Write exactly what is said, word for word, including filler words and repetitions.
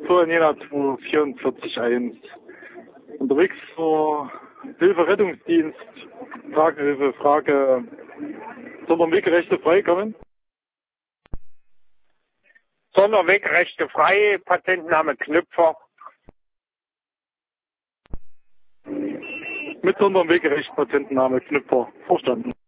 zwei Jena zwei vierundvierzig eins. Unterwegs zur Hilfe-Rettungsdienst, Tragehilfe, Frage, Sonderwegrechte freikommen? Sonderwegrechte frei, Patentenname Knüpfer. Mit Sonderwegrecht, Patentenname Knüpfer. Verstanden.